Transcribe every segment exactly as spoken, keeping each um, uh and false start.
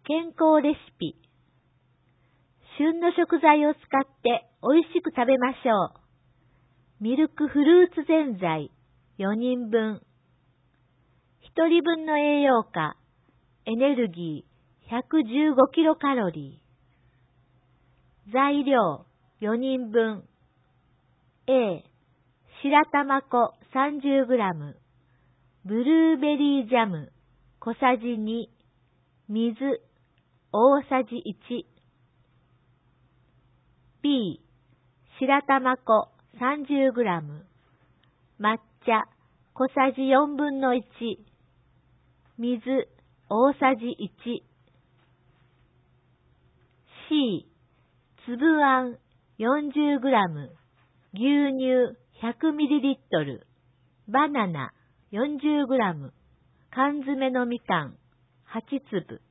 健康レシピ。旬の食材を使って美味しく食べましょう。ミルクフルーツぜんざいよにんぶん。ひとりぶんの栄養価、エネルギーひゃくじゅうごキロカロリー。材料よにんぶん。A、白玉粉 さんじゅうグラム、ブルーベリージャム小さじに、水大さじいち。B、白玉粉 さんじゅうグラム、抹茶小さじよんぶんのいち、水大さじいち。C、粒あん よんじゅうグラム、牛乳 ひゃくミリリットル、バナナ よんじゅうグラム、缶詰のみかんはちつぶ。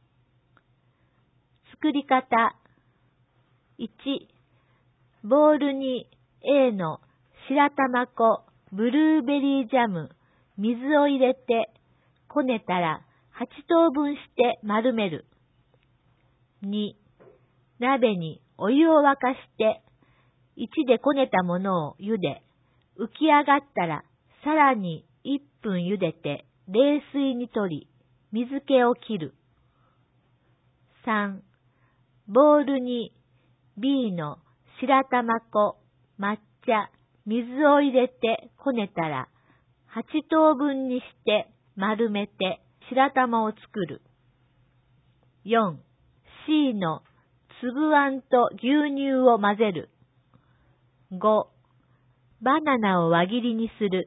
作り方。いち、ボウルに A の白玉粉、ブルーベリージャム、水を入れてこねたらはちとうぶんして丸める。に、鍋にお湯を沸かしていちでこねたものを茹で、浮き上がったらさらにいっぷん茹でて冷水に取り、水気を切る。さん、ボウルに B の白玉粉、抹茶、水を入れてこねたらはちとうぶんにして丸めて白玉を作る。よん、C の粒あんと牛乳を混ぜる。ご、バナナを輪切りにする。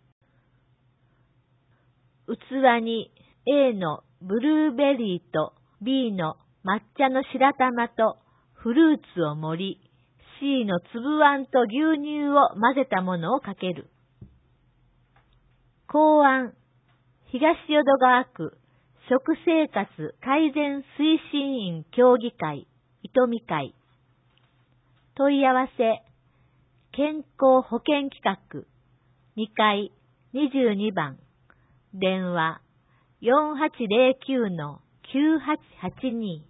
器に A のブルーベリーと B の抹茶の白玉とフルーツを盛り、C の粒あんと牛乳を混ぜたものをかける。考案。東淀川区食生活改善推進員協議会、伊富会。問い合わせ。健康保険企画にかいにじゅうにばん。電話よんはちゼロきゅうのきゅうはちはちに。